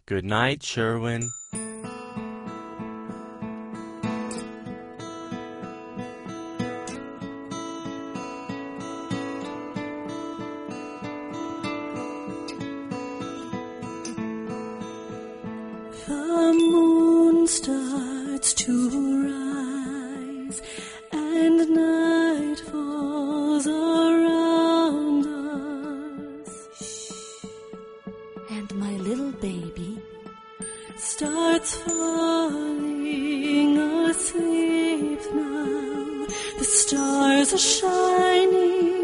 Good night, Sherwin. The moon starts to rise and night falls around us. And my little baby starts falling asleep now. The stars are shining